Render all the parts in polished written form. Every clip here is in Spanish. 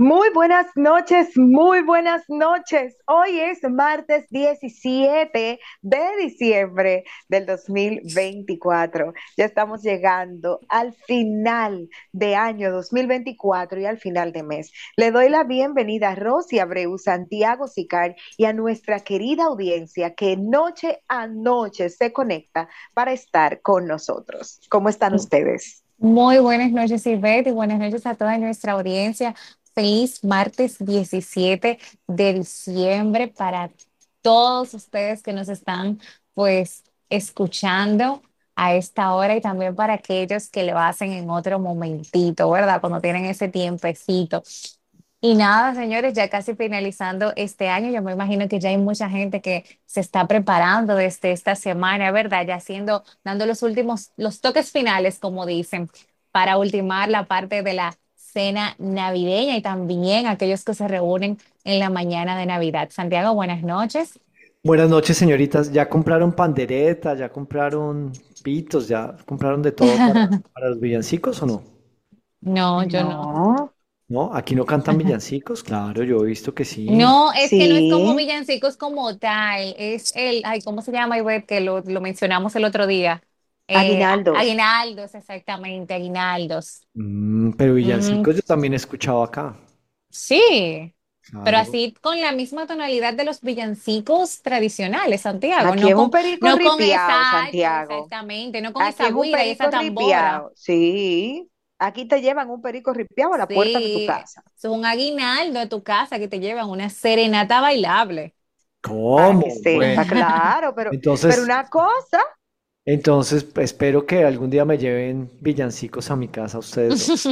Muy buenas noches, muy buenas noches. Hoy es martes 17 de diciembre del 2024. Ya estamos llegando al final de año 2024 y al final de mes. Le doy la bienvenida a Rosy Abreu, Santiago Sicar y a nuestra querida audiencia que noche a noche se conecta para estar con nosotros. ¿Cómo están ustedes? Muy buenas noches, Ivette, y buenas noches a toda nuestra audiencia. Feliz martes 17 de diciembre para todos ustedes que nos están, escuchando a esta hora y también para aquellos que lo hacen en otro momentito, ¿verdad? Cuando tienen ese tiempecito. Y nada, señores, ya casi finalizando este año, yo me imagino que ya hay mucha gente que se está preparando desde esta semana, ¿verdad? Ya haciendo, dando los últimos, los toques finales, como dicen, para ultimar la parte de la cena navideña y también aquellos que se reúnen en la mañana de Navidad. Santiago, buenas noches. Buenas noches, señoritas. ¿Ya compraron pandereta? ¿Ya compraron pitos? ¿Ya compraron de todo para los villancicos o no? No, yo no. No, ¿No? ¿Aquí no cantan villancicos? Claro, yo he visto que sí. No, es que no es como sí, villancicos como tal, es el, ay, ¿cómo se llama, Ivette? Que lo mencionamos el otro día. aguinaldos. Aguinaldos, exactamente, aguinaldos. Pero Mm, villancicos yo también he escuchado acá. sí, pero Claro. así con la misma tonalidad de los villancicos tradicionales, Santiago, Aquí es un perico no con ripiao, exacto, Santiago. exactamente, no con Aquí esa es un guira y esa perico tambora. ripiao. Sí. Aquí te llevan un perico ripiao a la puerta de tu Sí, casa. es un aguinaldo de tu casa que te llevan una serenata bailable. Para que ¿Cómo? sepa, Bueno, claro, pero entonces, una cosa, espero que algún día me lleven villancicos a mi casa, ustedes dos.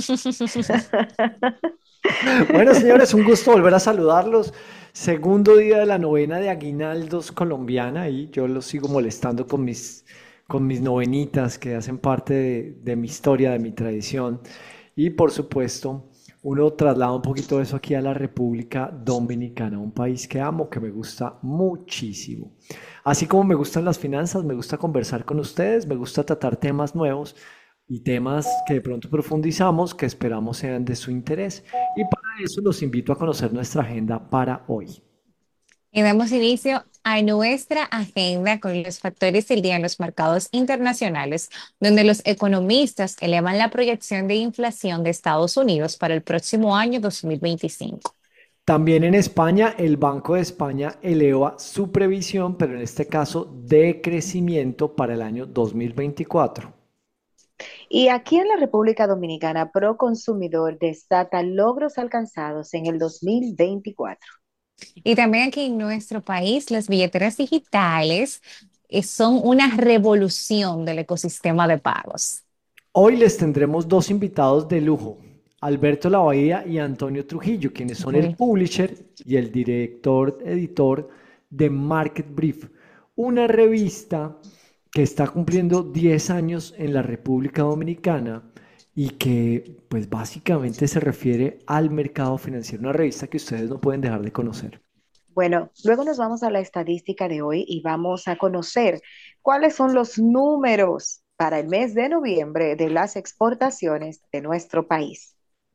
Bueno, señores, un gusto volver a saludarlos. Segundo día de la novena de Aguinaldos colombiana y yo los sigo molestando con mis novenitas que hacen parte de mi historia, de mi tradición. Y por supuesto, uno traslada un poquito de eso aquí a la República Dominicana, un país que amo, que me gusta muchísimo. Así como me gustan las finanzas, me gusta conversar con ustedes, me gusta tratar temas nuevos y temas que de pronto profundizamos, que esperamos sean de su interés. Y para eso los invito a conocer nuestra agenda para hoy. Y damos inicio a nuestra agenda con los factores del día en los mercados internacionales, donde los economistas elevan la proyección de inflación de Estados Unidos para el próximo año 2025. También en España, el Banco de España eleva su previsión, pero en este caso de crecimiento para el año 2024. y aquí en la República Dominicana, Proconsumidor destaca logros alcanzados en el 2024. Y también aquí en nuestro país, las billeteras digitales son una revolución del ecosistema de pagos. Hoy les tendremos dos invitados de lujo, Alberto Lavadía y Antonio Trujillo, quienes son el Uy. publisher y el director editor de Market Brief, una revista que está cumpliendo 10 años en la República Dominicana y que pues básicamente se refiere al mercado financiero, una revista que ustedes no pueden dejar de conocer. Bueno, luego nos vamos a la estadística de hoy y vamos a conocer cuáles son los números para el mes de noviembre de las exportaciones de nuestro país.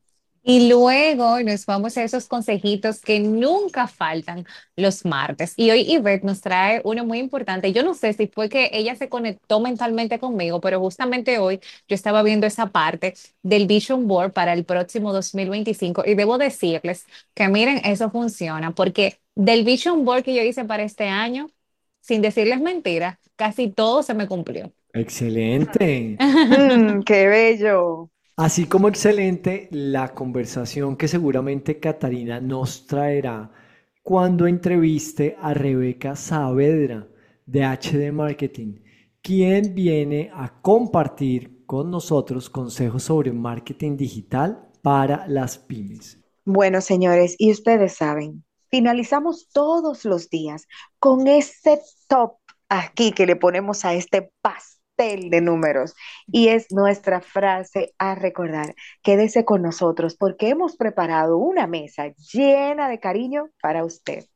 Y luego nos vamos a esos consejitos que nunca faltan los martes. Y hoy Ivette nos trae uno muy importante. Yo no sé si fue que ella se conectó mentalmente conmigo, pero justamente hoy yo estaba viendo esa parte del Vision Board para el próximo 2025 y debo decirles que miren, eso funciona porque del Vision Board que yo hice para este año, sin decirles mentiras, casi todo se me cumplió. Excelente. ¡Qué bello! Así como excelente la conversación que seguramente Catarina nos traerá cuando entreviste a Rebeca Saavedra de HD Marketing, quien viene a compartir con nosotros consejos sobre marketing digital para las pymes. Bueno, señores, y ustedes saben, finalizamos todos los días con ese top aquí que le ponemos a este pastel de números y es nuestra frase a recordar. Quédese con nosotros porque hemos preparado una mesa llena de cariño para usted.